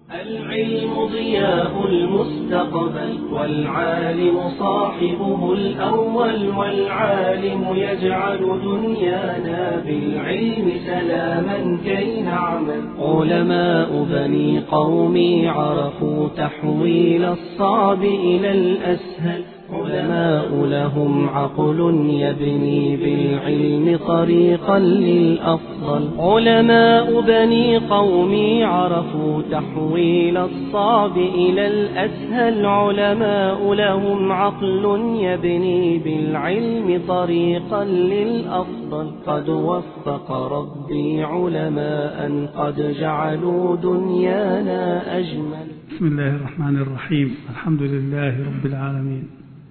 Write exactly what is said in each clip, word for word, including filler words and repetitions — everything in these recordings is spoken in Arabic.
العلم ضياء المستقبل، والعالم صاحبه الأول، والعالم يجعل دنيانا بالعلم سلاما كي نعمل. علماء بني قومي عرفوا تحويل الصعب إلى الأسهل، علماء لهم عقل يبني بالعلم طريقا للأفضل. علماء بني قومي عرفوا تحويل الصعب إلى الأسهل، علماء لهم عقل يبني بالعلم طريقا للأفضل. قد وفق ربي علماء قد جعلوا دنيانا أجمل. بسم الله الرحمن الرحيم. الحمد لله رب العالمين،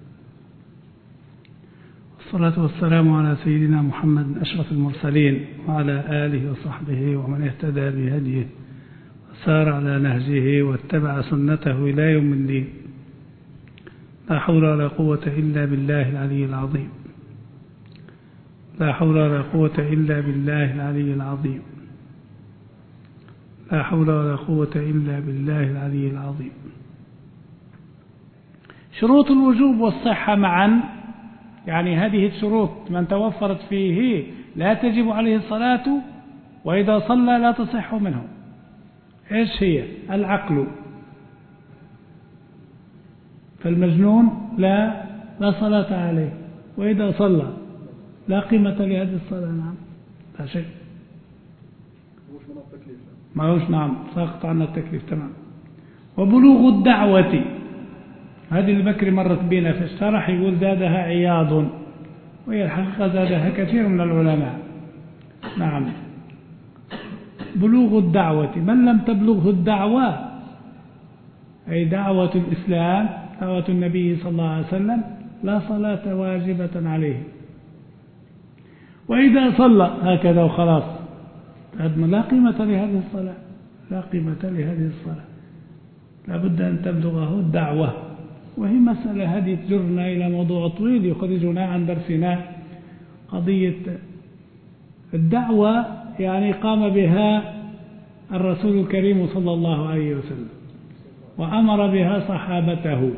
والصلاة والسلام على سيدنا محمد أشرف المرسلين، وعلى آله وصحبه ومن اهتدى بهديه وسار على نهجه واتبع سنته إلى يوم الدين. لا حول ولا قوة إلا بالله العلي العظيم. لا حول ولا قوة إلا بالله العلي العظيم. لا حول ولا قوة إلا بالله العلي العظيم. شروط الوجوب والصحة معا، يعني هذه الشروط من توفرت فيه لا تجب عليه الصلاة، وإذا صلى لا تصح منه. إيش هي؟ العقل، فالمجنون لا لا صلاة عليه، وإذا صلى لا قيمة لهذه الصلاة. نعم، لا شيء، ما هوش نعم ساقط عنا التكليف. تمام. وبلوغ الدعوة، هذه البكر مرت بنا في الشرح، يقول زادها عياض، وهي الحقيقة زادها كثير من العلماء. نعم. بلوغ الدعوة، من لم تبلغه الدعوة أي دعوة الإسلام، دعوة النبي صلى الله عليه وسلم، لا صلاة واجبة عليه. وإذا صلى هكذا وخلاص لا قيمة لهذه الصلاة، لا قيمة لهذه الصلاة، لا بد أن تبلغه الدعوة. وهي مسألة هذه تجرنا إلى موضوع طويل يخرجنا عن درسنا. قضية الدعوة يعني قام بها الرسول الكريم صلى الله عليه وسلم، وأمر بها صحابته،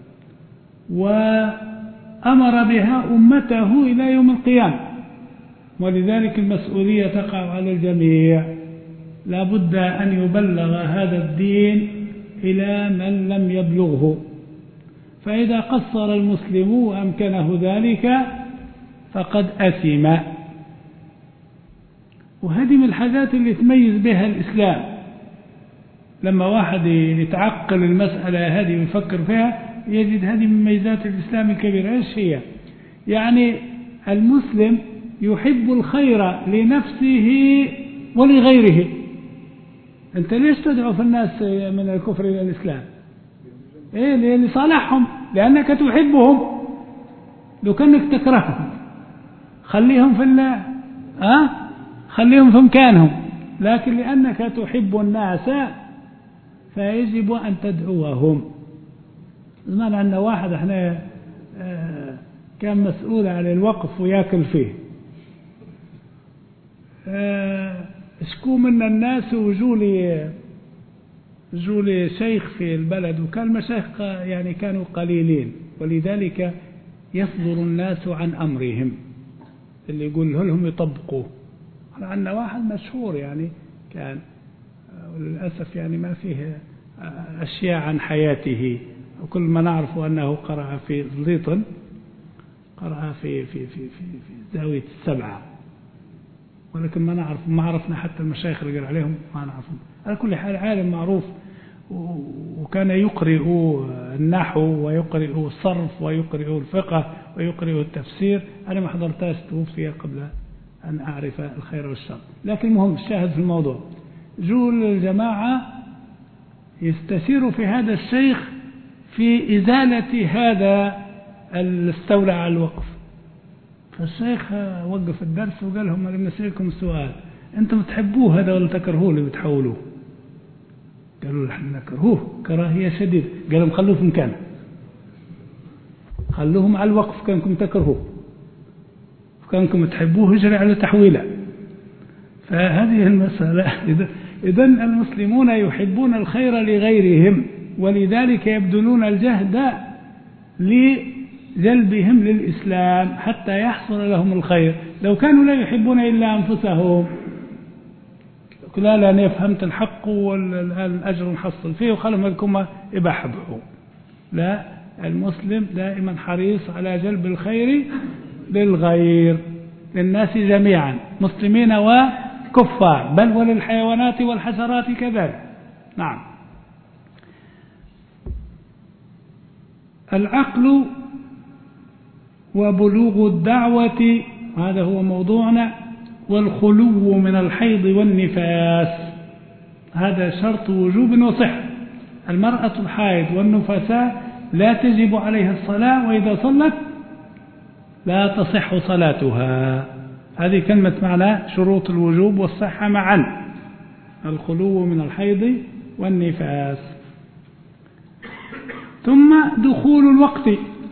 وأمر بها أمته إلى يوم القيامة، ولذلك المسؤولية تقع على الجميع. لا بد أن يبلغ هذا الدين إلى من لم يبلغه، فإذا قصر المسلم وأمكنه ذلك فقد أثم. وهذه من الحاجات اللي تميز بها الإسلام. لما واحد يتعقل المسألة هذه ويفكر فيها يجد هذه من ميزات الإسلام الكبيرة. إيش هي؟ يعني المسلم يحب الخير لنفسه ولغيره. أنت ليش تدعو في الناس من الكفر إلى الإسلام؟ إيه؟ لصالحهم، لأنك تحبهم. لو كأنك تكرههم خليهم في الله، أه؟ خليهم في مكانهم، لكن لأنك تحب الناس فيجب أن تدعوهم. زمان عندنا واحد احنا اه كان مسؤول عن الوقف وياكل فيه. اه اشكو من الناس وجولي جولي شيخ في البلد، وكان المشايخ يعني كانوا قليلين، ولذلك يصدر الناس عن أمرهم اللي يقول لهم يطبقوه. عندنا واحد مشهور يعني كان، وللأسف يعني ما فيه أشياء عن حياته، وكل ما نعرف أنه قرأ في زليطن، قرأ في في في في, في زاوية السبعة، ولكن ما نعرف ما عرفنا حتى المشايخ اللي قال عليهم ما نعرفهم. على كل حال عالم معروف، وكان يقرئ النحو ويقرئ الصرف ويقرئ الفقه ويقرئ التفسير. أنا ما حضرتهاش، توفي قبل أن أعرف الخير والشر، لكن المهم الشاهد في الموضوع. جول الجماعة يستسير في هذا الشيخ في إزالة هذا الاستولى على الوقف. فالشيخ وقف الدرس وقال لهم أنا بنسألكم السؤال، أنتم تحبوه هذا ولا تكرهوه اللي بتحولوه؟ قالوا نحن نكرهوه كراهية شديدة. قال لهم خلوه في مكانه، خلوهم على الوقف، كانكم تكرهوه، كانكم تحبوه يجري على تحويله. فهذه المسألة إذن المسلمون يحبون الخير لغيرهم، ولذلك يبذلون الجهد لجلبهم للإسلام حتى يحصل لهم الخير. لو كانوا لا يحبون إلا أنفسهم، لا لا أنا فهمت الحق والأجر محصل فيه وخلهم لكم إباحبه. لا، المسلم دائما حريص على جلب الخير للغير، للناس جميعا مسلمين وكفار، بل وللحيوانات والحشرات كذلك. نعم. العقل وبلوغ الدعوة، هذا هو موضوعنا، والخلو من الحيض والنفاس، هذا شرط وجوب وصحة. المرأة الحائض والنفساء لا تجب عليها الصلاة، وإذا صلت لا تصح صلاتها. هذه كلمة معنى شروط الوجوب والصحة معا، الخلو من الحيض والنفاس. ثم دخول الوقت،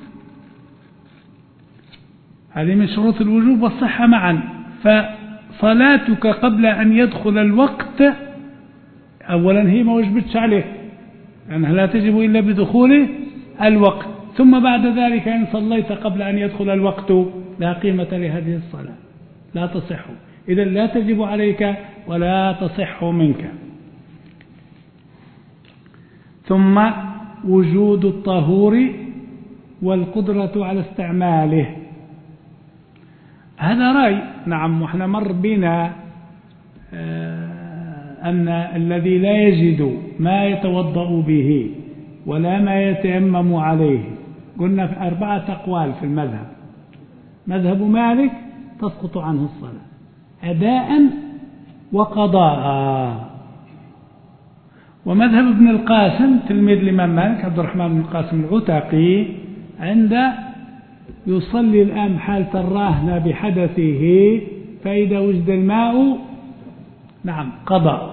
هذه من شروط الوجوب والصحة معا. فصلاتك قبل أن يدخل الوقت أولا هي ما وجبتش عليك، لأنها لا تجب إلا بدخول الوقت. ثم بعد ذلك إن صليت قبل أن يدخل الوقت لا قيمة لهذه الصلاة، لا تصح، إذا لا تجب عليك ولا تصح منك. ثم وجود الطهور والقدرة على استعماله، هذا رأي. نعم، وإحنا مر بنا أن الذي لا يجد ما يتوضأ به ولا ما يتيمم عليه، قلنا في أربعة أقوال في المذهب. مذهب مالك تسقط عنه الصلاة أداء وقضاء، ومذهب ابن القاسم تلميذ الإمام مالك عبد الرحمن بن القاسم العتاقي، عند يصلي الآن حالة الراهنة بحدثه، فإذا وجد الماء نعم قضى.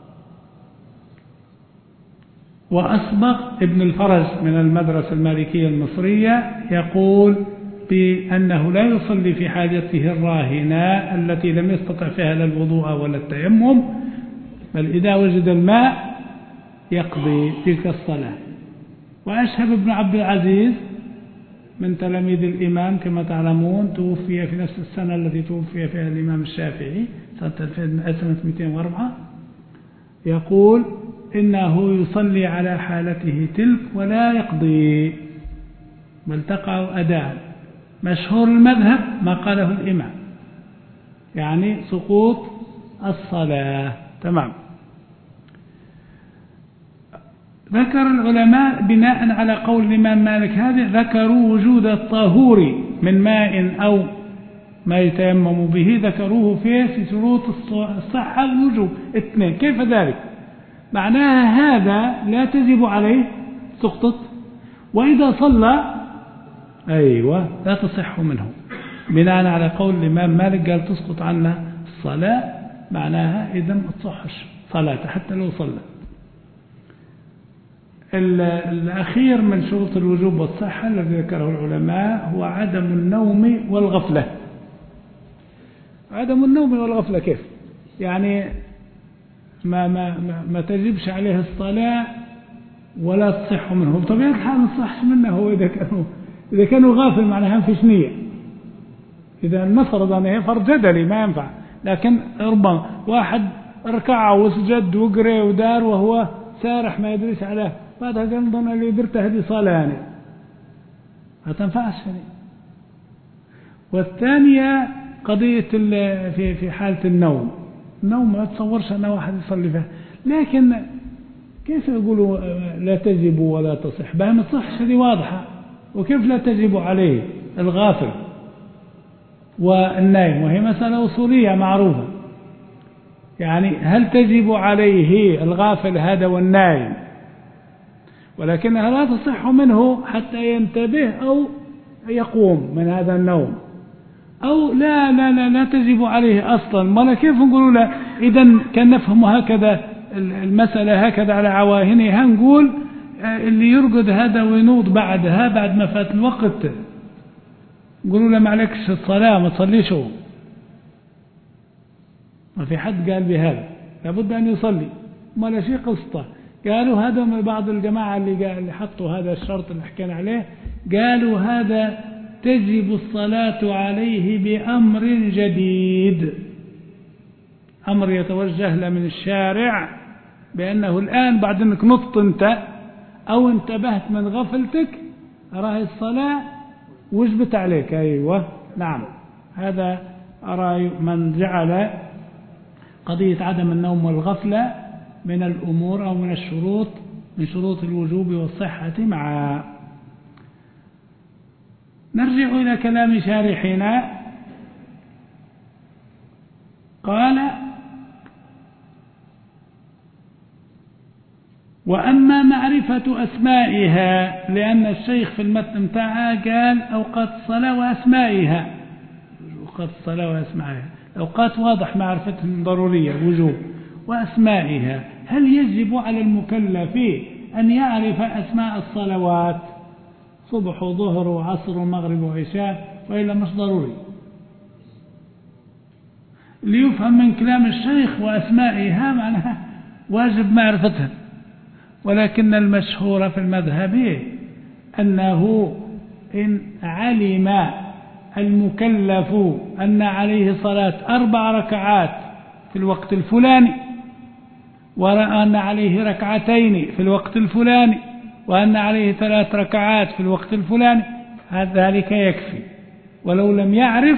وأسبق ابن الفرج من المدرسة المالكية المصرية يقول بأنه لا يصلي في حاجته الراهنة التي لم يستطع فيها لا الوضوء ولا التيمم، بل إذا وجد الماء يقضي تلك الصلاة. وأشهب ابن عبد العزيز من تلاميذ الإمام كما تعلمون، توفي في نفس السنة التي توفي فيها الإمام الشافعي سنة مئتين وأربعة، يقول إنه يصلي على حالته تلك ولا يقضي، بل تقع أداء. مشهور المذهب ما قاله الإمام، يعني سقوط الصلاة. تمام. ذكر العلماء بناء على قول الإمام مالك هذا، ذكروا وجود الطهور من ماء أو ما يتيمم به، ذكروه فيه في شروط الصحة والوجوب اثنين. كيف ذلك؟ معناها هذا لا تجب عليه سقطت، وإذا صلى أيوة لا تصح منه، بناء على قول الإمام مالك قال تسقط عنه الصلاة، معناها إذا ما تصحش صلاة حتى لو صلى. الأخير من شروط الوجوب والصحة الذي ذكره العلماء هو عدم النوم والغفلة. عدم النوم والغفلة كيف؟ يعني ما, ما, ما, ما تجبش عليه الصلاة ولا تصح منه، بطبيعة الحال ما تصحش منه. هو إذا كانوا إذا كانوا غافل معناها ما فيش نية، إذا المفروض أنه هي فرض جدلي ما ينفع. لكن ربما واحد ركع وسجد وقرأ ودار وهو سارح ما يدريش عليه، بعد هذا نظن اللي درته هذه صلاة يعني ما تنفعش هذه. والثانية قضية في في حالة النوم، النوم ما تصورش أن واحد يصلي فيها، لكن كيف يقولوا لا تجب ولا تصح؟ بها ما تصحش، هذه واضحة. وكيف لا تجب عليه الغافل والنايم؟ وهي مسألة أصولية معروفة. يعني هل تجب عليه الغافل هذا والنايم، ولكنها لا تصح منه حتى ينتبه أو يقوم من هذا النوم، أو لا لا لا, لا تجب عليه أصلا. ولا كيف نقول له إذا كان نفهم هكذا المسألة هكذا على عواهنها، نقول اللي يرقد هذا وينوض بعدها بعد ما فات الوقت نقولوا له ما عليكش الصلاة ما تصليش. هو ما في حد قال بهذا، لابد أن يصلي، ما لا شيء قسطة. قالوا هذا من بعض الجماعة اللي, قال اللي حطوا هذا الشرط اللي حكينا عليه، قالوا هذا تجب الصلاة عليه بأمر جديد، أمر يتوجه له من الشارع بأنه الآن بعد أنك نطت أنت أو انتبهت من غفلتك أراه الصلاة وجبت عليك. أيوة نعم، هذا أرى من جعل قضية عدم النوم والغفلة من الأمور أو من الشروط من شروط الوجوب والصحة معا. نرجع إلى كلام شارحنا. قال: وأما معرفة أسمائها، لأن الشيخ في المتن بتاعها قال أوقات الصلاة وأسمائها، أوقات الصلاة وأسمائها، الأوقات واضح معرفتهم ضرورية وجوب، وأسمائها هل يجب على المكلف أن يعرف أسماء الصلوات صبح وظهر وعصر ومغرب وعشاء، وإلا مش ضروري؟ ليفهم من كلام الشيخ وأسمائها معناها واجب معرفتها، ولكن المشهور في المذهب أنه إن علم المكلف أن عليه صلاة أربع ركعات في الوقت الفلاني، ورأى أن عليه ركعتين في الوقت الفلاني، وأن عليه ثلاث ركعات في الوقت الفلاني، ذلك يكفي ولو لم يعرف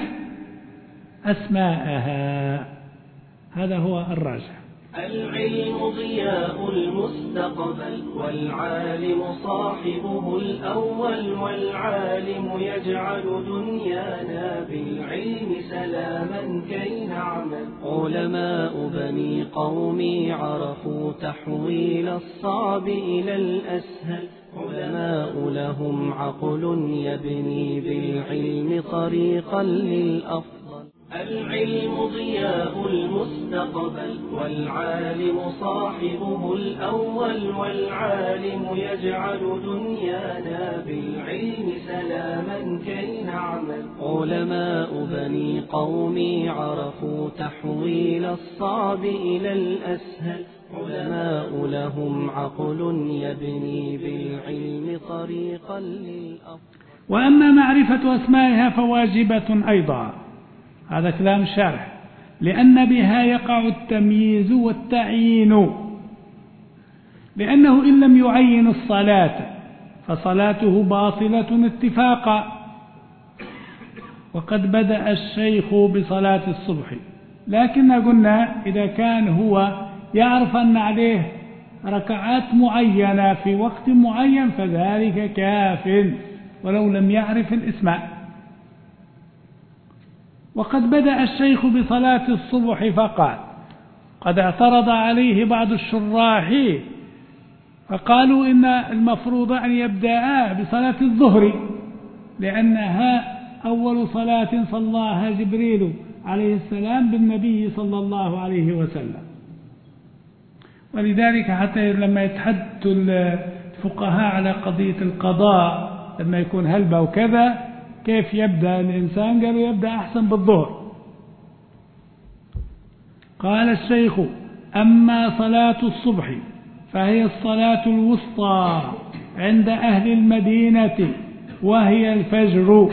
أسماءها. هذا هو الراجح. العلم ضياء المستقبل، والعالم صاحبه الأول، والعالم يجعل دنيانا بالعلم سلاما كي نعمل. علماء بني قومي عرفوا تحويل الصعب إلى الأسهل، علماء لهم عقل يبني بالعلم طريقا للأفضل. العلم ضياء المستقبل، والعالم صاحبه الأول، والعالم يجعل دنيانا بالعلم سلاما كي نعمل. علماء بني قومي عرفوا تحويل الصعب إلى الأسهل، علماء لهم عقل يبني بالعلم طريقا للأفضل. وأما معرفة أسمائها فواجبة أيضا، هذا كلام شارح، لأن بها يقع التمييز والتعيين، لأنه إن لم يعين الصلاة فصلاته باطلة اتفاقا. وقد بدأ الشيخ بصلاة الصبح، لكن قلنا إذا كان هو يعرف أن عليه ركعات معينة في وقت معين فذلك كاف ولو لم يعرف الإسماء. وقد بدأ الشيخ بصلاة الصبح فقال، قد اعترض عليه بعض الشراح فقالوا إن المفروض أن يبدأ بصلاة الظهر، لأنها أول صلاة صلاها جبريل عليه السلام بالنبي صلى الله عليه وسلم. ولذلك حتى لما يتحدث الفقهاء على قضية القضاء لما يكون هلبة وكذا كيف يبدأ الإنسان، قالوا يبدأ أحسن بالظهر. قال الشيخ: أما صلاة الصبح فهي الصلاة الوسطى عند أهل المدينة وهي الفجر.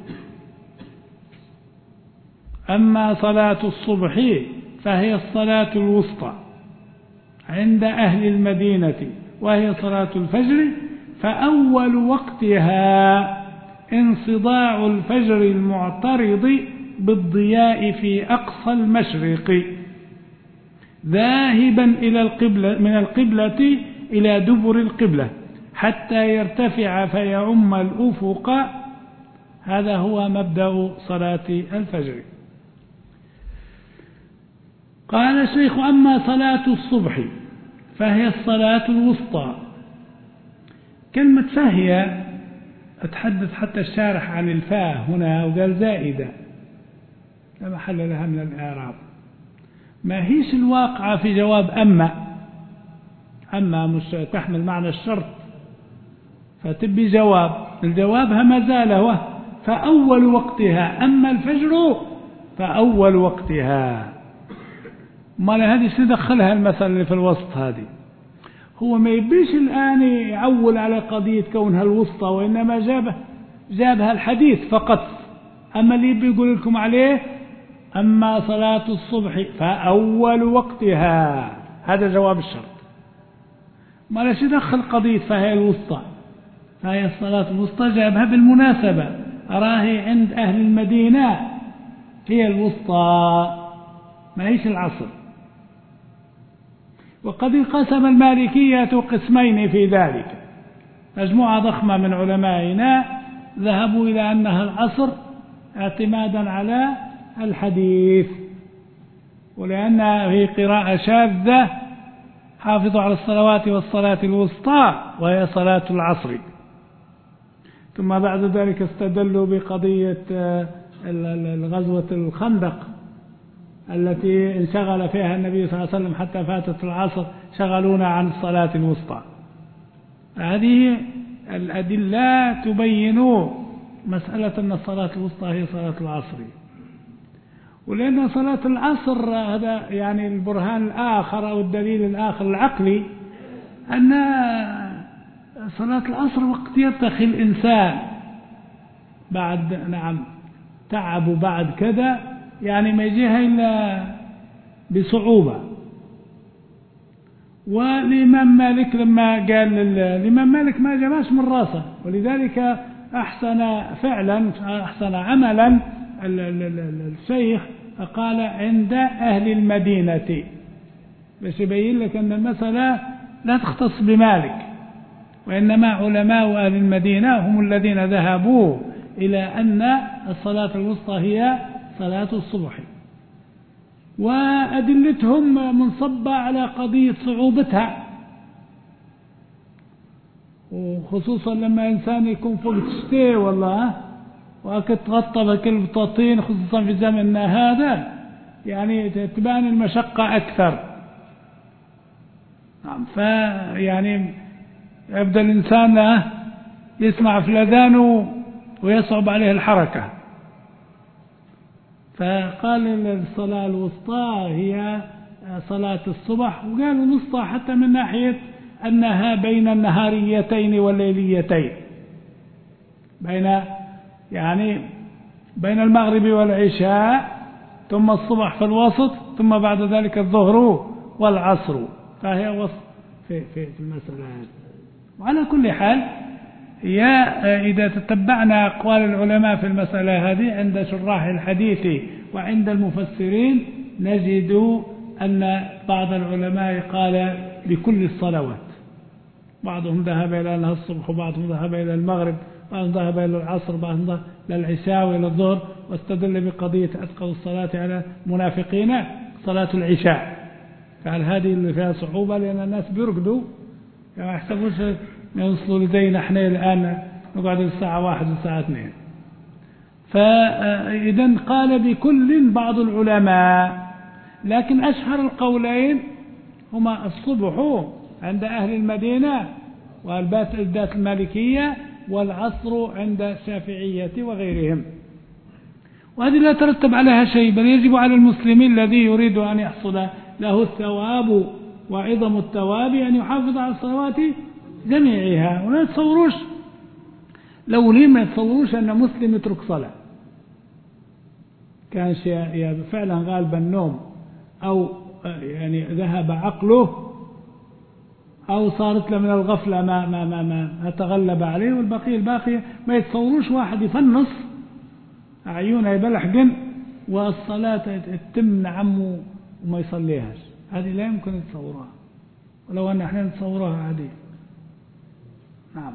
أما صلاة الصبح فهي الصلاة الوسطى عند أهل المدينة وهي صلاة الفجر، فأول وقتها انصداع الفجر المعترض بالضياء في أقصى المشرق ذاهبا إلى القبلة من القبلة إلى دبر القبلة حتى يرتفع فيعم الأفق. هذا هو مبدأ صلاة الفجر. قال الشيخ: أما صلاة الصبح فهي الصلاة الوسطى. كلمة فهي أتحدث حتى الشارح عن الفاء هنا وقال زائدة لا محل لها من الإعراب، ما هيش الواقعة في جواب أما أما مش تحمل معنى الشرط فتبي جواب، الجوابها ما زال هو فأول وقتها. أما الفجر فأول وقتها، ما هذه شو دخلها المثل اللي في الوسط هذه؟ هو ما يبيش الآن يعول على قضية كونها الوسطى، وإنما جاب جابها الحديث فقط. أما اللي يبي يقول لكم عليه أما صلاة الصبح فأول وقتها، هذا جواب الشرط. ما ليش يدخل قضية فهي الوسطى، فهي الصلاة الوسطى جابها بالمناسبة، أراهي عند أهل المدينة هي الوسطى ما هيش العصر. وقد انقسم المالكية قسمين في ذلك، مجموعة ضخمة من علمائنا ذهبوا إلى أنها العصر اعتمادا على الحديث، ولأن في قراءة شاذة حافظوا على الصلوات والصلاة الوسطى وهي صلاة العصر. ثم بعد ذلك استدلوا بقضية غزوة الخندق التي انشغل فيها النبي صلى الله عليه وسلم حتى فاتت العصر، شغلونا عن الصلاة الوسطى. هذه الأدلة تبين مسألة أن الصلاة الوسطى هي صلاة العصر، ولأن صلاة العصر هذا يعني البرهان الآخر أو الدليل الآخر العقلي أن صلاة العصر وقت يرتخي الإنسان بعد نعم تعب وبعد كذا، يعني ما يجيها إلا بصعوبة. والإمام مالك لما قال الإمام مالك ما جماش من راسه، ولذلك أحسن فعلا أحسن عملا الشيخ قال عند أهل المدينة، بس يبين لك أن المسألة لا تختص بمالك، وإنما علماء أهل المدينة هم الذين ذهبوا إلى أن الصلاة الوسطى هي صلاة الصبح، وأدلتهم منصبة على قضية صعوبتها، وخصوصا لما إنسان يكون فوق الشتاء والله وأكد تغطى بكل بطاطين، خصوصا في زمننا هذا يعني تبان المشقة أكثر. نعم، فيعني يبدأ الإنسان يسمع في الأذان ويصعب عليه الحركة، فقال الصلاة الوسطى هي صلاة الصبح، وقالوا الوسطى حتى من ناحية أنها بين النهاريتين والليليتين، بين يعني بين المغرب والعشاء، ثم الصبح في الوسط، ثم بعد ذلك الظهر والعصر، فهي وسط في في المسألة. وعلى كل حال هي إذا تتبعنا أقوال العلماء في المسألة هذه عند شراح الحديث وعند المفسرين نجد أن بعض العلماء قال بكل الصلوات، بعضهم ذهب إلى أنها الصبح، وبعضهم ذهب إلى المغرب، بعضهم ذهب إلى العصر، بعضهم ذهب إلى العشاء وإلى الظهر، واستدل بقضية أثقل الصلاة على المنافقين صلاة العشاء. قال هذه اللي فيها صعوبة لأن الناس بيرقدوا، يعني ما يحسبوش يوصلوا لدينا احنا الآن نقعد الساعة واحد والساعة اثنين. فإذا قال بكل بعض العلماء، لكن أشهر القولين هما الصبح عند أهل المدينة والذات المالكية، والعصر عند الشافعية وغيرهم. وهذه لا ترتب عليها شيء، بل يجب على المسلم الذي يريد أن يحصل له الثواب وعظم الثواب أن يحافظ على الصلوات جميعها. ولا تصوروش لو ليه ما يتصوروش أن مسلم يترك صلاة، كان شيء فعلا غالب النوم أو يعني ذهب عقله أو صارت له من الغفلة ما ما ما ما تغلب عليه، والبقية الباقية ما يتصوروش واحد يفنص عيونه يبلحقن والصلاة تتم نعمه وما يصليهاش، هذه لا يمكن يتصورها، ولو أن احنا نتصورها عادي. نعم.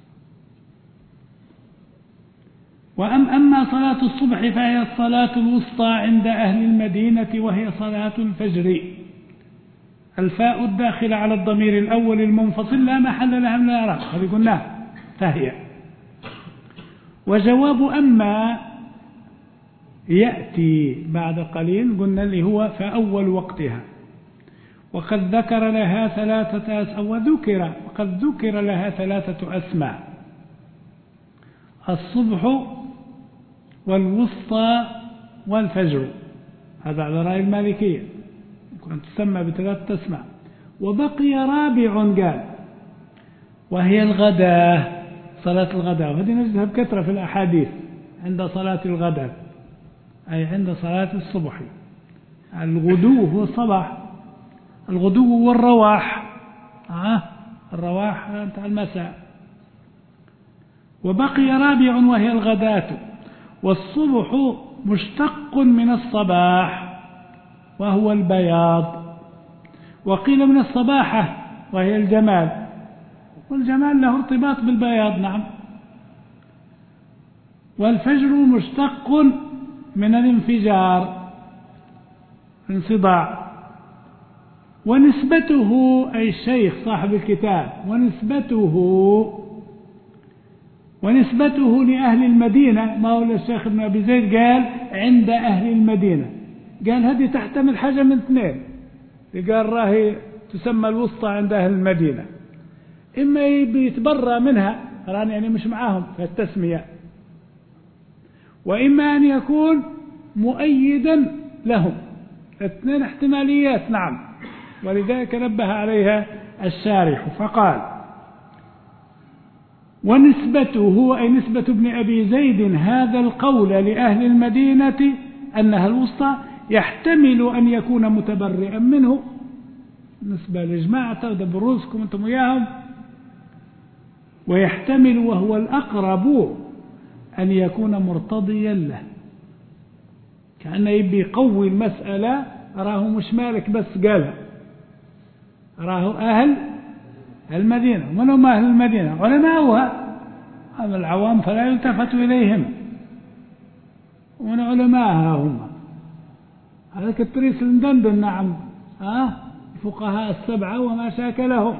وأم أما صلاة الصبح فهي الصلاة الوسطى عند أهل المدينة، وهي صلاة الفجر. الفاء الداخلة على الضمير الأول المنفصل لا محل لها من الإعراب، هذه قلناه فهي. وجواب أما يأتي بعد قليل، قلنا اللي هو فأول وقتها، وقد ذكر لها ثلاثة أسماء، وذكر وقد ذكر لها ثلاثة أسماء: الصبح والوسطى والفجر. هذا على رأي المالكية، تسمى بثلاث تسمع. وبقي رابع قال وهي الغداء، صلاة الغداء، وهذه نجدها بكثرة في الأحاديث عند صلاة الغداء، أي عند صلاة الصبح. الغدو هو الصباح، الغدو والرواح، آه الرواح بتاع المساء. وبقي رابع وهي الغداة. والصبح مشتق من الصباح وهو البياض، وقيل من الصباحة وهي الجمال، والجمال له ارتباط بالبياض. نعم. والفجر مشتق من الانفجار، انصداع. ونسبته أي الشيخ صاحب الكتاب، ونسبته ونسبته لأهل المدينة، ما هو الشيخ ابن أبي زيد قال عند أهل المدينة، قال هذه تحتمل حاجة من اثنين، قال راهي تسمى الوسطى عند أهل المدينة، إما يتبرى منها راني يعني مش معاهم في التسمية، وإما أن يكون مؤيدا لهم. اثنين احتماليات. نعم. ولذلك نبه عليها الشارح فقال ونسبته أي نسبة ابن أبي زيد هذا القول لأهل المدينة أنها الوسطى يحتمل أن يكون متبرئا منه، نسبة لجماعة دبروسكم أنتم وياهم، ويحتمل وهو الأقرب أن يكون مرتضيا له، كأنه يبي يقوي المسألة، راه مش مالك بس قالها، راه أهل المدينة. ومن هم أهل المدينة؟ علماؤها، أما العوام فلا يلتفت إليهم، ومن علماءها هم هذا كالتريس المدندن. نعم. آه فقهاء السبعة وما شاكلهم.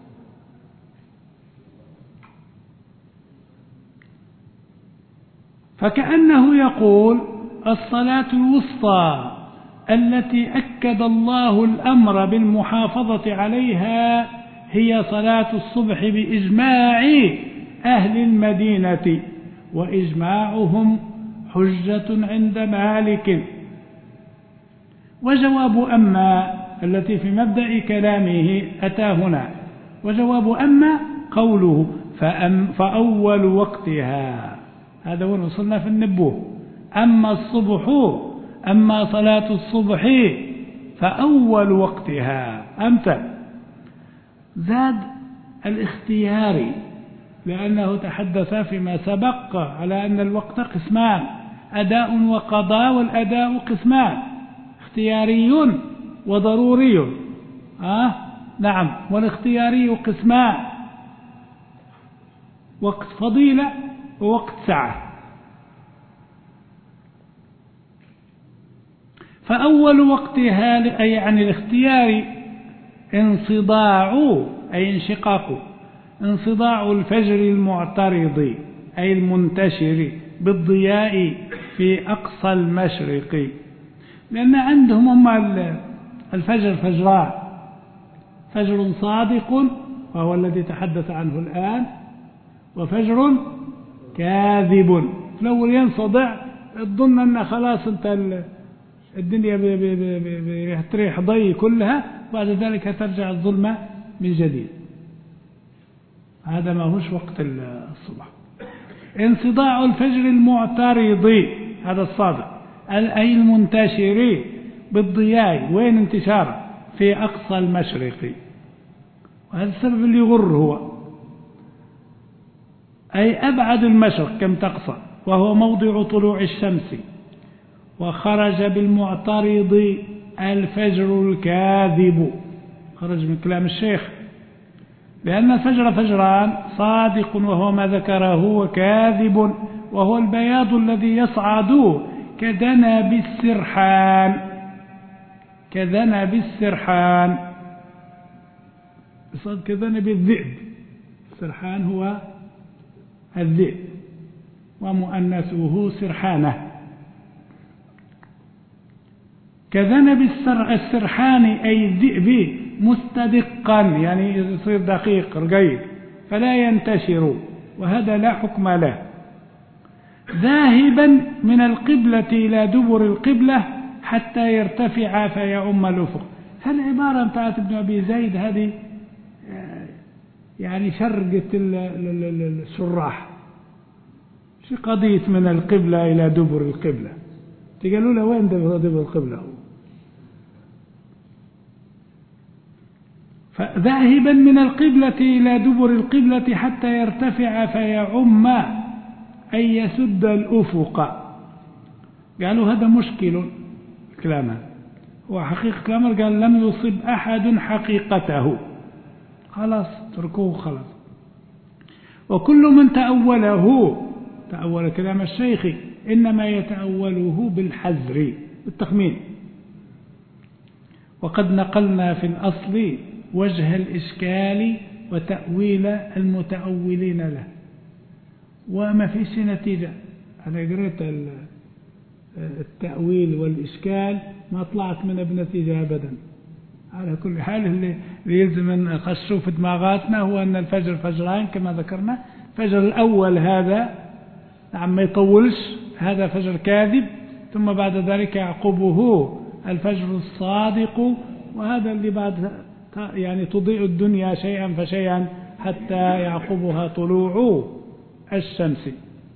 فكأنه يقول الصلاة الوسطى التي أكد الله الأمر بالمحافظة عليها هي صلاة الصبح بإجماع أهل المدينة، وإجماعهم حجة عند مالك. وجواب أما التي في مبدأ كلامه أتى هنا، وجواب أما قوله فأم فأول وقتها، هذا وين وصلنا في النبوة. أما الصبح أما صلاة الصبح فأول وقتها. أمتى زاد الاختياري، لأنه تحدث فيما سبق على أن الوقت قسمان، أداء وقضاء، والأداء قسمان، اختياري وضروري. آه نعم. والاختياري قسمان، وقت فضيلة ووقت سعة. فأول وقتها أي عن الاختيار انصداع أي انشقاق، انصداع الفجر المعترض أي المنتشر بالضياء في أقصى المشرق، لأن عندهم هم الفجر فجران، فجر صادق وهو الذي تحدث عنه الآن، وفجر كاذب. الأول ينصدع تظن أن خلاص انت الدنيا بتريح ضي كلها، بعد ذلك ترجع الظلمة من جديد. هذا ما هوش وقت الصبح. انصداع الفجر المعترض هذا الصادق، أي المنتشر بالضياء، وين انتشاره؟ في أقصى المشرق. وهذا السبب اللي يغر، هو أي أبعد المشرق كم تقصى، وهو موضع طلوع الشمس. وخرج بالمعترض الفجر الكاذب، خرج من كلام الشيخ، لأن الفجر فجران، صادق وهو ما ذكره، وكاذب وهو البياض الذي يصعد كذنب السرحان، كذنب السرحان، بصد كذنب الذئب. السرحان هو الذئب ومؤنثه سرحانة. كذنب السرحان أي الذئب مستدقا، يعني يصير دقيق رقيق فلا ينتشر، وهذا لا حكم له. ذاهبا من القبلة إلى دبر القبلة حتى يرتفع فيؤم الأفق، فالعبارة بتاعت ابن أبي زيد هذه يعني شرقت الشراح في قضية من القبلة إلى دبر القبلة. تقالوا له وين دبر القبلة؟ فذاهبا من القبلة إلى دبر القبلة حتى يرتفع فيعم أي يسد الأفق. قالوا هذا مشكل كلامه، وحقيقة كلامه قال لم يصب أحد حقيقته، خلاص تركوه خلاص. وكل من تأوله تأول كلام الشيخ إنما يتأوله بالحذر بالتخمين. وقد نقلنا في الأصل وجه الإشكال وتأويل المتأولين له، وما فيش نتيجة. أنا قريت التأويل والإشكال ما طلعت من بنتيجة أبدا. على كل حال اللي يلزم أن نخشوا في دماغاتنا هو أن الفجر فجران كما ذكرنا. الفجر الأول هذا نعم ما يطولش، هذا فجر كاذب، ثم بعد ذلك يعقبه الفجر الصادق، وهذا اللي بعد يعني تضيء الدنيا شيئا فشيئا حتى يعقبها طلوع الشمس.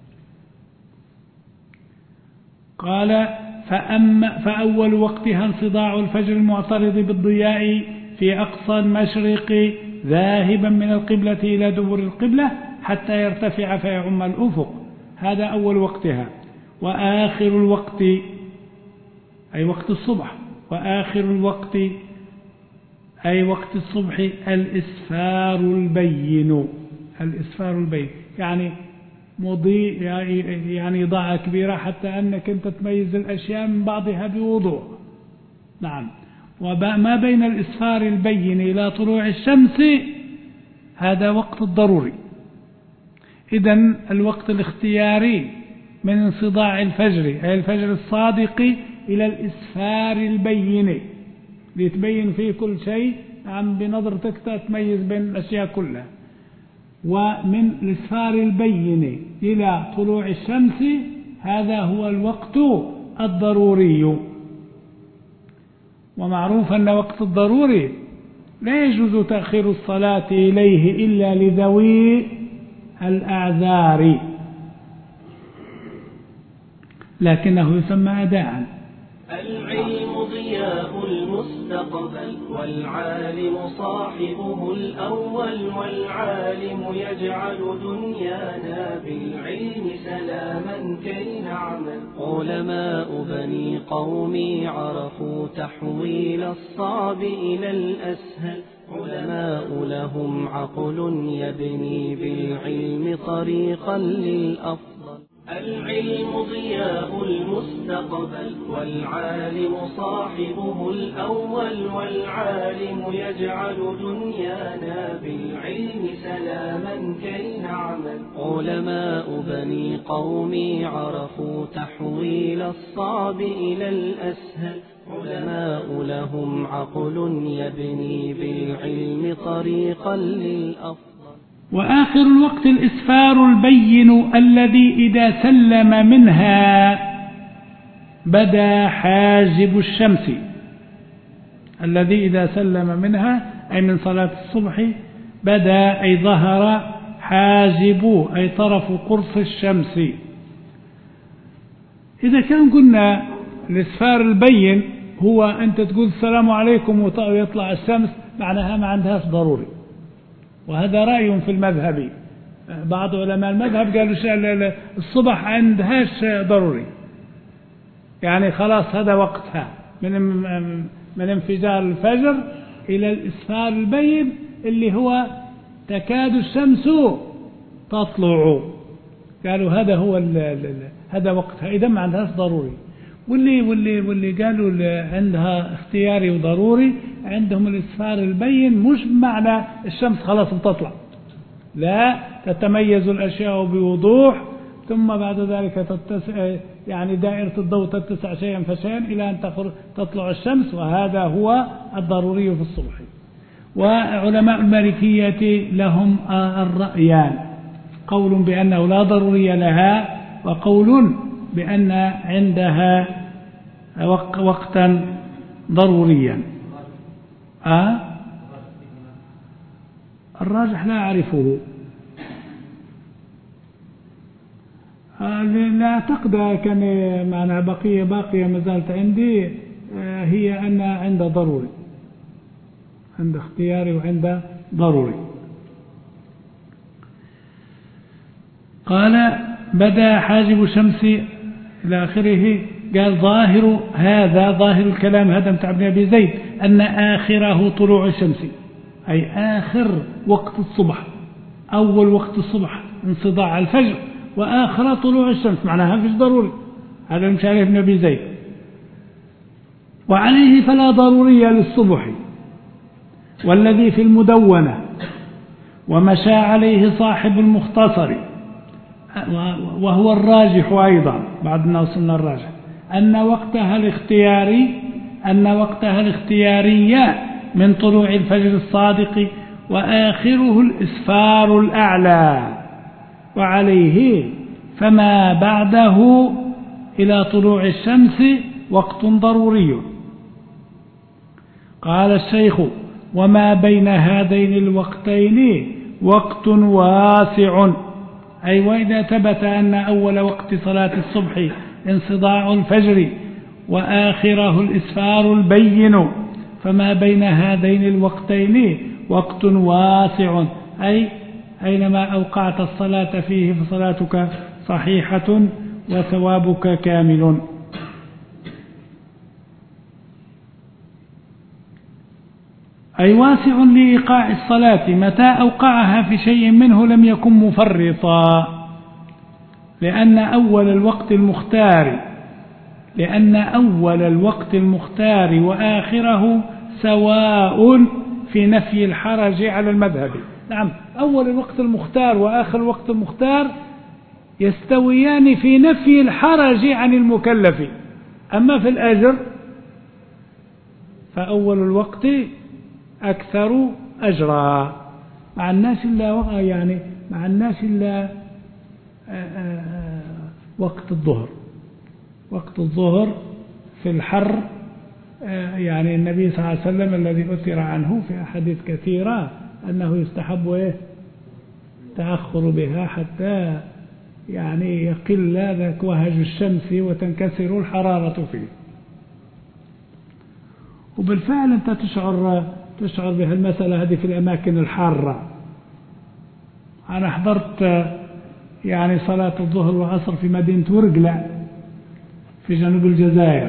قال فأما فأول وقتها انصداع الفجر المعترض بالضياء في أقصى المشرق ذاهبا من القبلة إلى دبر القبلة حتى يرتفع فيعم الأفق، هذا أول وقتها. وآخر الوقت أي وقت الصبح، وآخر الوقت أي وقت الصبح الإسفار البين. الإسفار البين يعني مضيء، يعني إضاءة كبيرة حتى أنك أنت تميز الأشياء من بعضها بوضوح. نعم. وما بين الإسفار البين إلى طلوع الشمس هذا وقت الضروري. إذن الوقت الاختياري من انصداع الفجر أي الفجر الصادق إلى الإسفار البين ليتبين فيه كل شيء عم بنظرتك تميز بين الأشياء كلها. ومن الإسفار البين إلى طلوع الشمس هذا هو الوقت الضروري. ومعروف أن وقت الضروري لا يجوز تأخير الصلاة إليه إلا لذوي الأعذار، لكنه يسمى أداء. العلم ضياء المستقبل والعالم صاحبه الأول، والعالم يجعل دنيانا بالعلم سلاما كي نعمل. علماء بني قومي عرفوا تحويل الصعب إلى الأسهل، علماء لهم عقل يبني بالعلم طريقا للأفضل. العلم ضياء المستقبل والعالم صاحبه الأول، والعالم يجعل دنيانا بالعلم سلاما كي نعمل. علماء بني قومي عرفوا تحويل الصعب إلى الأسهل، علماء لهم عقل يبني بالعلم طريقا للأفضل. وآخر الوقت الإسفار البين الذي إذا سلم منها بدا حاجب الشمس، الذي إذا سلم منها أي من صلاة الصبح بدا أي ظهر حاجب أي طرف قرص الشمس. إذا كان قلنا الإسفار البين هو أنت تقول السلام عليكم ويطلع الشمس، معناها ما عندهاش ضروري، وهذا رأي في المذهب. بعض علماء المذهب قالوا الصبح عندهاش ضروري، يعني خلاص هذا وقتها من من انفجار الفجر إلى الإسفار البين اللي هو تكاد الشمس تطلع، قالوا هذا هو هذا وقتها، إذا ما عندهاش ضروري. واللي واللي واللي قالوا عندها اختياري وضروري عندهم الإسفار البين مش بمعنى الشمس خلاص بتطلع، لا، تتميز الأشياء بوضوح، ثم بعد ذلك تتسع يعني دائرة الضوء تتسع شيئا فشيئا إلى أن تطلع الشمس، وهذا هو الضروري في الصبح. وعلماء المالكية لهم الرأيان، قول بأنه لا ضروري لها، وقول بأن عندها وقتا ضروريا. أه؟ الراجح لا أعرفه، لا أعتقد كان معنا بقية باقية ما زالت عندي، هي أن عند ضروري، عند اختياري وعند ضروري. قال بدا حاجب الشمس إلى آخره. قال ظاهر هذا، ظاهر الكلام هذا متاع ابن أبي زيد، أن آخره طلوع الشمس، أي آخر وقت الصبح، أول وقت الصبح انصداع الفجر، وآخر طلوع الشمس، معناها فيش ضروري. هذا مش عليه ابن أبي زيد. وعليه فلا ضرورية للصبح، والذي في المدونة ومشى عليه صاحب المختصر، وهو الراجح أيضا بعد ما وصلنا الراجح، أن وقتها الاختياري أن وقتها الاختياري من طلوع الفجر الصادق، وآخره الإسفار الأعلى، وعليه فما بعده إلى طلوع الشمس وقت ضروري. قال الشيخ وما بين هذين الوقتين وقت واسع، أي وإذا ثبت أن أول وقت صلاة الصبح انصداع الفجر وآخره الإسفار البين، فما بين هذين الوقتين وقت واسع، أي أينما أوقعت الصلاة فيه فصلاتك صحيحة وثوابك كامل. أي واسع لإيقاع الصلاة متى أوقعها في شيء منه لم يكن مفرطا، لأن أول الوقت المختار لأن أول الوقت المختار وآخره سواء في نفي الحرج على المذهب. نعم، أول الوقت المختار وآخر الوقت المختار يستويان في نفي الحرج عن المكلف، أما في الأجر فأول الوقت أكثر أجرا، مع الناس إلا يعني مع الناس إلا وقت الظهر. وقت الظهر في الحر، يعني النبي صلى الله عليه وسلم الذي أثر عنه في أحاديث كثيرة أنه يستحب إيه التأخر بها حتى يعني يقل ذاك وهج الشمس وتنكسر الحرارة فيه. وبالفعل أنت تشعر تشعر بهالمسألة هذه في الأماكن الحارة. أنا حضرت يعني صلاة الظهر والعصر في مدينة ورقلة في جنوب الجزائر،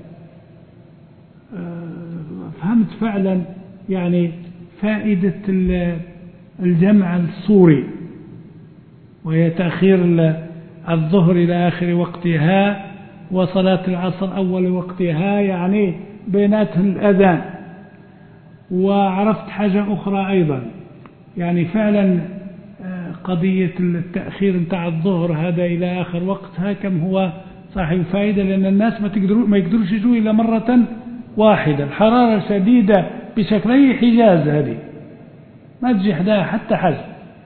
فهمت فعلا يعني فائدة الجمع الصوري، وهي تأخير الظهر إلى آخر وقتها وصلاة العصر أول وقتها، يعني بيناتهم الأذان. وعرفت حاجة أخرى أيضا، يعني فعلا قضية التأخير متاع الظهر هذا إلى آخر وقتها كم هو صاحب فائدة، لأن الناس ما تقدروا ما يقدروش يجوا إلى مرة واحدة، الحرارة شديدة بشكل أي حجاز هذه ما تجي حداها حتى حزم.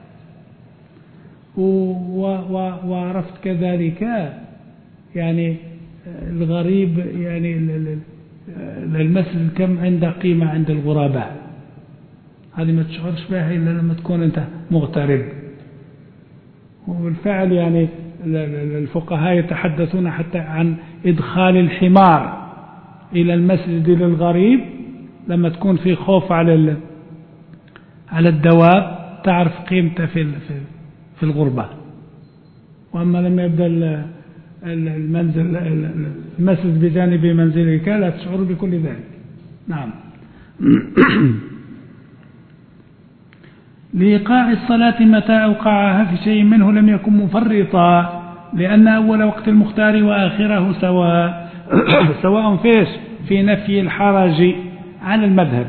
وعرفت كذلك يعني الغريب، يعني المسجد كم عنده قيمة عند الغرباء، هذه ما تشعرش بها إلا لما تكون أنت مغترب. وبالفعل يعني الفقهاء يتحدثون حتى عن إدخال الحمار إلى المسجد للغريب لما تكون في خوف على على الدواب، تعرف قيمته في في الغربة. وأما لما يبدأ المنزل المسجد بجانب منزلك لا تشعر بكل ذلك. نعم. لإيقاع الصلاة متى أوقعها في شيء منه لم يكن مفرطا، لأن أول وقت المختار وآخره سواء سواء فيش في نفي الحرج عن المذهب،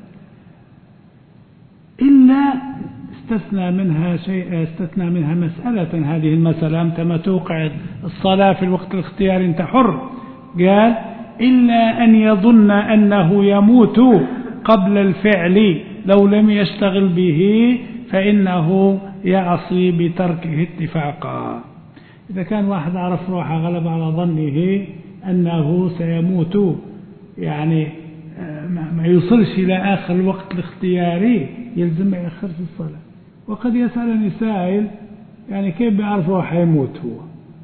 إلا استثنى منها شيء استثنى منها مسألة. هذه المسألة أمتى ما توقع الصلاة في الوقت الاختياري أنت حر، قال إلا أن يظن أنه يموت قبل الفعل لو لم يشتغل به فإنه يعصي بتركه اتفاقا. إذا كان واحد عرف روحه غلب على ظنه أنه سيموت يعني ما يوصلش إلى آخر الوقت الاختياري يلزم ما يأخر في الصلاة. وقد يسألني سائل يعني كيف بيعرف هو حيموت هو؟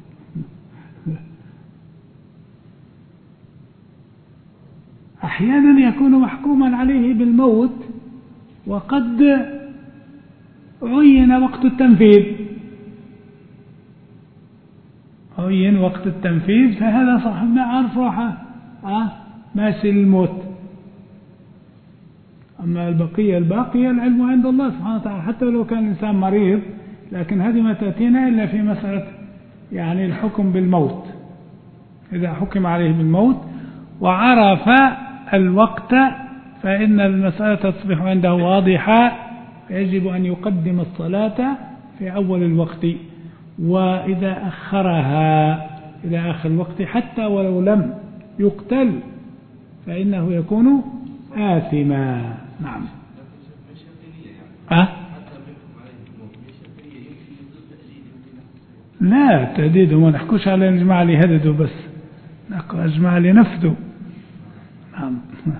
أحيانا يكون محكوما عليه بالموت وقد عين وقت التنفيذ، عين وقت التنفيذ، فهذا صاحب ما عارف روحه آه ماشي الموت. أما البقية الباقية العلم عند الله سبحانه وتعالى، حتى لو كان الإنسان مريض، لكن هذه ما تأتينا إلا في مسألة يعني الحكم بالموت. إذا حكم عليه بالموت وعرف الوقت فإن المسألة تصبح عنده واضحة، يجب أن يقدم الصلاة في أول الوقت، وإذا أخرها إلى آخر الوقت حتى ولو لم يقتل فإنه يكون آثما. نعم. أه؟ لا تهديده ما نحكوش على الجماعة اللي هددوا، بس نحكو على الجماعة اللي نفذوا. نعم.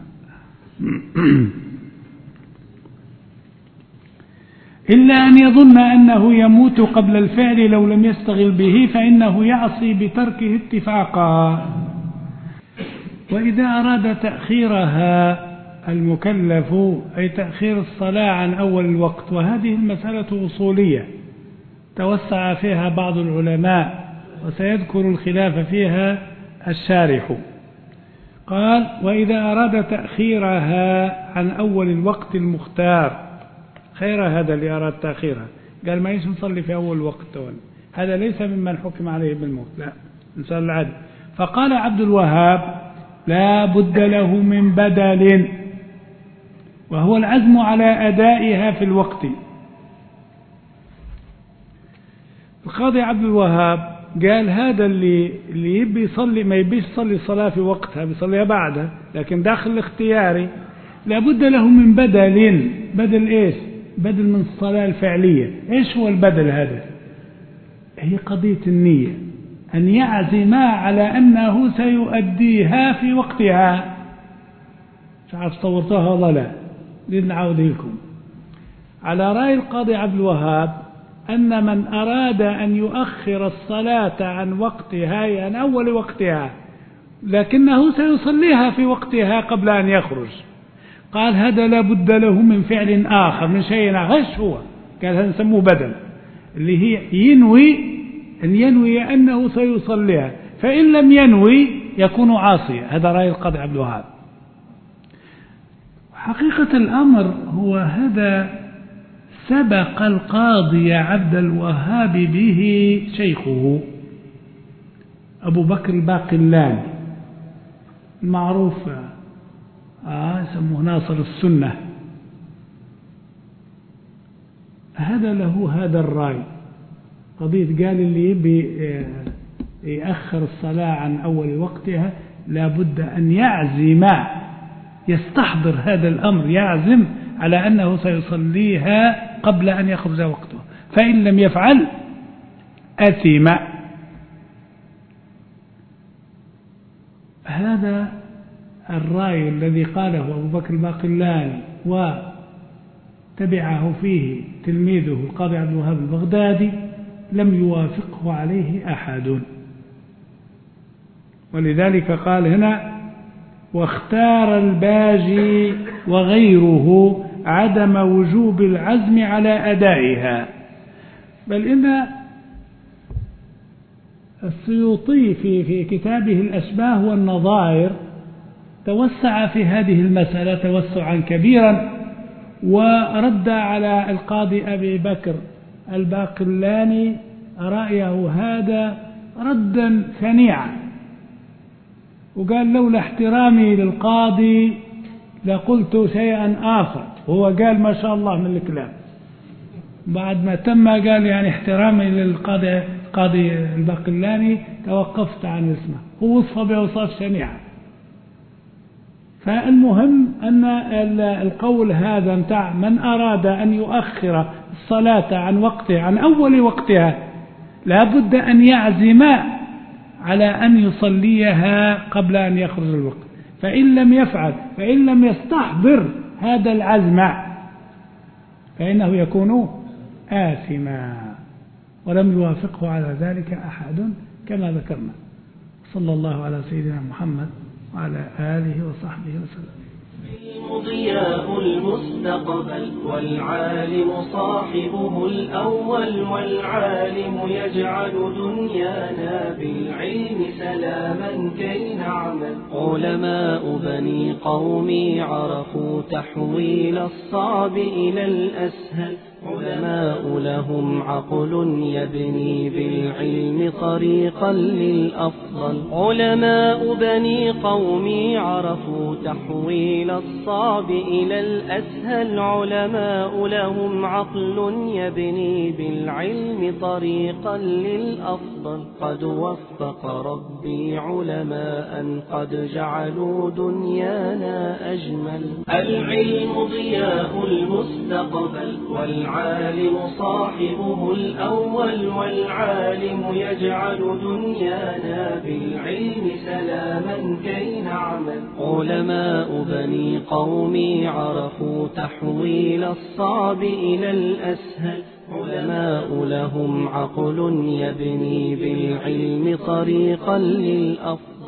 إلا أن يظن أنه يموت قبل الفعل لو لم يستغل به فإنه يعصي بتركه اتفاقا. وإذا أراد تأخيرها المكلف أي تأخير الصلاة عن أول الوقت، وهذه المسألة أصولية توسع فيها بعض العلماء وسيذكر الخلاف فيها الشارح. قال: وإذا أراد تأخيرها عن أول الوقت المختار، خير هذا اللي أراد تأخيرها، قال ما يش نصلي في أول وقت، هذا ليس ممن حكم عليه بالموت، لا إنسان العادي. فقال عبد الوهاب: لا بد له من بدل، وهو العزم على أدائها في الوقت. القاضي عبد الوهاب قال هذا اللي اللي يبي يصلي ما يبيش يصلي الصلاة في وقتها، بيصليها بعدها، لكن داخل الاختياري لابد له من بدل. بدل ايش؟ بدل من الصلاة الفعلية. ايش هو البدل هذا؟ هي قضية النية، أن يعزم على أنه سيؤديها في وقتها. مش عارف صورتها ولا لا، لذا نعود لكم. على رأي القاضي عبد الوهاب أن من أراد أن يؤخر الصلاة عن وقتها عن يعني أول وقتها لكنه سيصليها في وقتها قبل أن يخرج، قال هذا لا بد له من فعل آخر، من شيء آخر. هو قال هذا نسموه بدل، اللي هي ينوي أن ينوي أنه سيصليها، فإن لم ينوي يكون عاصيا. هذا رأي القاضي عبد الوهاب. حقيقة الأمر هو هذا سبق القاضي عبد الوهاب به شيخه أبو بكر الباقلاني المعروف آه يسموه ناصر السنة. هذا له هذا الرأي، قضية قال اللي يبي يأخر الصلاة عن أول وقتها لابد أن يعزم، يستحضر هذا الأمر، يعزم على أنه سيصليها قبل أن يخرج وقته، فإن لم يفعل أثم. هذا الرأي الذي قاله أبو بكر الباقلاني وتبعه فيه تلميذه القاضي عبد الوهاب البغدادي لم يوافقه عليه أحد، ولذلك قال هنا: واختار الباجي وغيره عدم وجوب العزم على أدائها. بل إن السيوطي في في كتابه الأشباه والنظائر توسع في هذه المسألة توسعا كبيرا، ورد على القاضي أبي بكر الباقلاني رأيه هذا ردا ثنيعا، وقال لولا احترامي للقاضي لقلت شيئا آخر، وهو قال ما شاء الله من الكلام. بعد ما تم قال يعني احترامي للقاضي قاضي الباقلاني توقفت عن اسمه، هو وصفه بأوصاف شنيعة. فالمهم أن القول هذا متاع من أراد أن يؤخر الصلاة عن وقتها عن أول وقتها لابد أن يعزم على أن يصليها قبل أن يخرج الوقت، فإن لم يفعل، فإن لم يستحضر هذا العزم فإنه يكون آثما، ولم يوافقه على ذلك أحد كما ذكرنا. صلى الله على سيدنا محمد وعلى آله وصحبه وسلم. ضياء المستقبل والعالم صاحبه الأول، والعالم يجعل دنيانا بالعلم سلاما كي نعمل. علماء بني قومي عرفوا تحويل الصعب إلى الأسهل، علماء لهم عقل يبني بالعلم طريقا للأفضل. علماء بني قومي عرفوا تحويل الصعب إلى الأسهل، علماء لهم عقل يبني بالعلم طريقا للأفضل. قد وفق ربي علماء قد جعلوا دنيانا أجمل. العلم ضياء المستقبل والعالم صاحبه الأول، والعالم يجعل دنيانا بالعلم سلاما كي نعمل. علماء بني قومي عرفوا تحويل الصعب إلى الأسهل، علماء لهم عقل يبني بالعلم طريقا للأفضل.